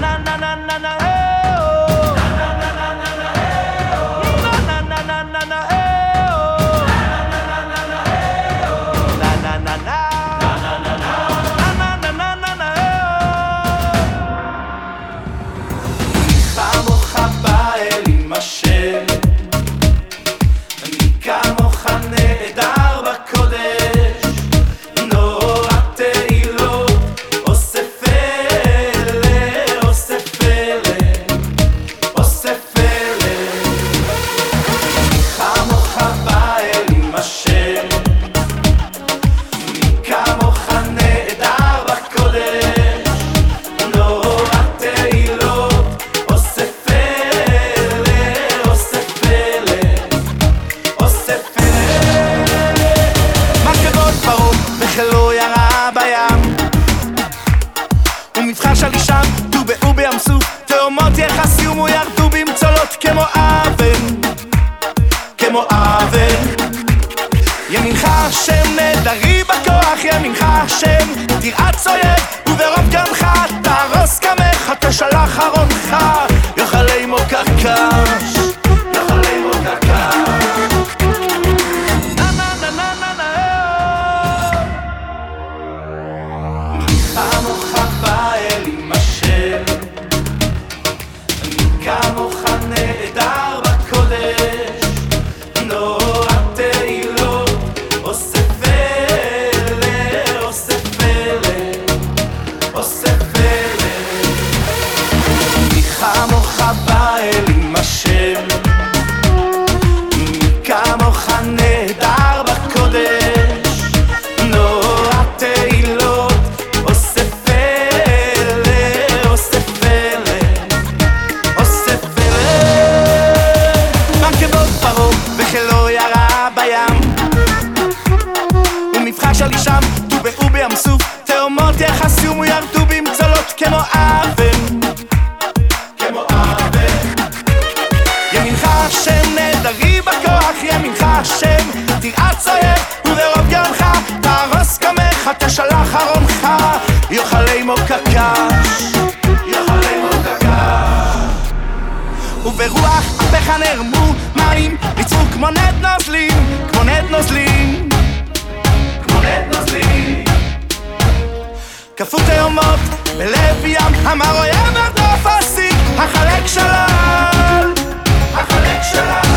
ומבחר של אישה טובעו בים סוף תאומות יחסיום וירדו במצולות כמו אבן ימינך השם נדרי בכוח ימינך השם תרעץ אויב וברוב גנך תהרוס קמך תשלח ארונך יאכלי מו קרקש כמוך נהדר בקודש נורא תהילות עושה פלא מי כמוך באל עם השם מי כמוך נהדר בקודש נורא תהילות עושה ומבחר של אישם טובעו בים סוף תאומות יחסיום וירדו במצולות כמו אבן ימינך השם נהדרי בכוח ימינך השם תרעץ אויב וברוב גנך תהרוס קמך תשלח ארונך יאכלי מו קרקש וברוח אפיך נרמו מים ניצבו כמו נד נוזלים כפו תאומות בלב ים אמר אויב ארדוף אסיק החלק שלל